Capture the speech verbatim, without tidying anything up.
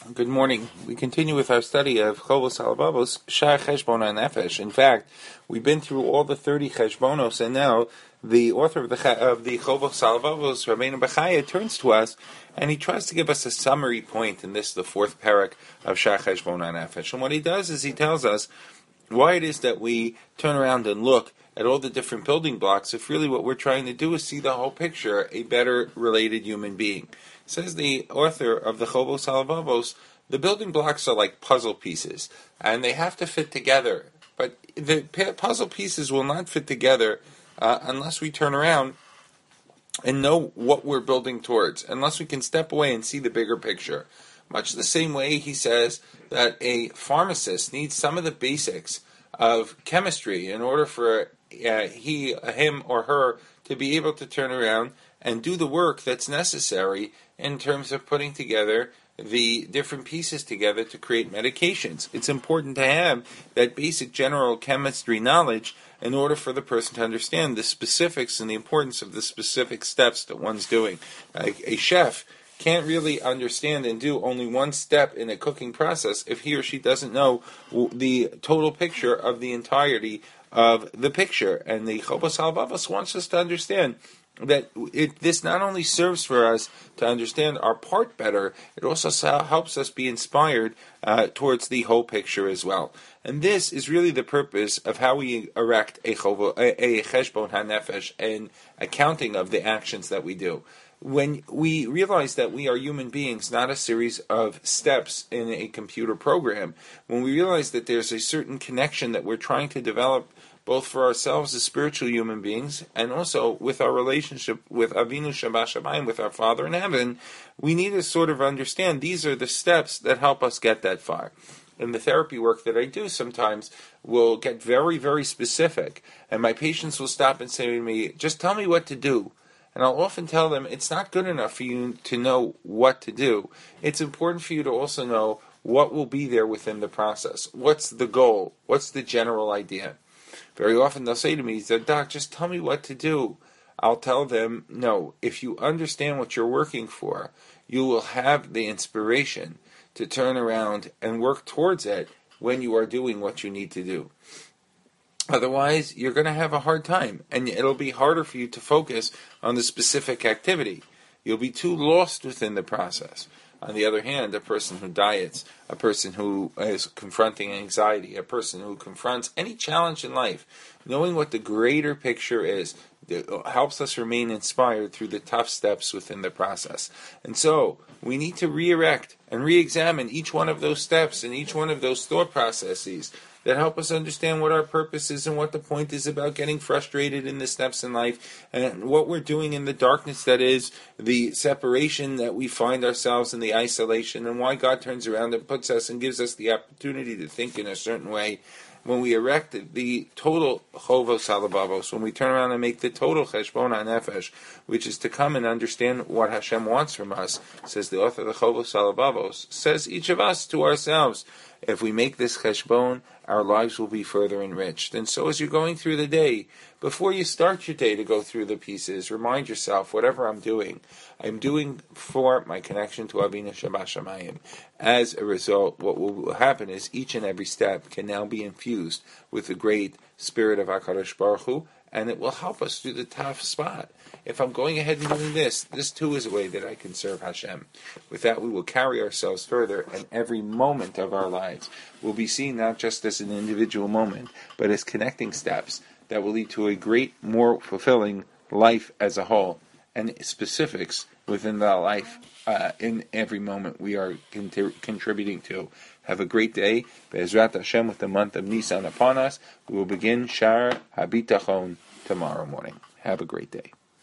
Good morning. We continue with our study of Chovos Halabavos, Shar Cheshbon HaNefesh. In fact, we've been through all the thirty Cheshbonos, and now the author of the of the Chovos Halabavos, Rabbeinu Bechaya, turns to us, and he tries to give us a summary point in this, the fourth parak of Shar Cheshbon HaNefesh. And what he does is he tells us why it is that we turn around and look at all the different building blocks if really what we're trying to do is see the whole picture, a better related human being. Says the author of the Chovos Halabavos, the building blocks are like puzzle pieces, and they have to fit together. But the puzzle pieces will not fit together uh, unless we turn around and know what we're building towards, unless we can step away and see the bigger picture. Much the same way he says that a pharmacist needs some of the basics of chemistry in order for uh, he, him, or her to be able to turn around and do the work that's necessary in terms of putting together the different pieces together to create medications. It's important to have that basic general chemistry knowledge in order for the person to understand the specifics and the importance of the specific steps that one's doing. Like a chef can't really understand and do only one step in a cooking process if he or she doesn't know the total picture of the entirety of the picture. And the Chovos Halabavos wants us to understand that it, this not only serves for us to understand our part better, it also helps us be inspired uh, towards the whole picture as well. And this is really the purpose of how we erect a, chovo, a, a cheshbon hanefesh, an accounting of the actions that we do. When we realize that we are human beings, not a series of steps in a computer program, when we realize that there's a certain connection that we're trying to develop both for ourselves as spiritual human beings and also with our relationship with Avinu Shabbat with our Father in heaven, we need to sort of understand these are the steps that help us get that far. In the therapy work that I do, sometimes will get very, very specific, and my patients will stop and say to me, just tell me what to do. And I'll often tell them, it's not good enough for you to know what to do. It's important for you to also know what will be there within the process. What's the goal? What's the general idea? Very often they'll say to me, Doc, just tell me what to do. I'll tell them, no, if you understand what you're working for, you will have the inspiration to turn around and work towards it when you are doing what you need to do. Otherwise, you're going to have a hard time, and it'll be harder for you to focus on the specific activity. You'll be too lost within the process. On the other hand, a person who diets, a person who is confronting anxiety, a person who confronts any challenge in life, knowing what the greater picture is, helps us remain inspired through the tough steps within the process. And so, we need to re-erect and re-examine each one of those steps and each one of those thought processes that help us understand what our purpose is and what the point is about getting frustrated in the steps in life and what we're doing in the darkness that is the separation that we find ourselves in, the isolation, and why God turns around and puts us and gives us the opportunity to think in a certain way. When we erect the total Chovos Halabavos, when we turn around and make the total Cheshbon HaNefesh, which is to come and understand what Hashem wants from us, says the author of the Chovos Halabavos, says each of us to ourselves, if we make this Cheshbon, our lives will be further enriched. And so as you're going through the day, before you start your day to go through the pieces, remind yourself, whatever I'm doing, I'm doing for my connection to Avinu Shabbat Shamayim. As a result, what will happen is each and every step can now be infused with the great spirit of HaKadosh Baruch Hu, and it will help us through the tough spot. If I'm going ahead and doing this, this too is a way that I can serve Hashem. With that, we will carry ourselves further, and every moment of our lives will be seen not just as an individual moment, but as connecting steps that will lead to a great, more fulfilling life as a whole, and specifics within that life uh, in every moment we are con- contributing to. Have a great day. Be'ezrat Hashem, with the month of Nisan upon us, we will begin Shar HaBitachon tomorrow morning. Have a great day.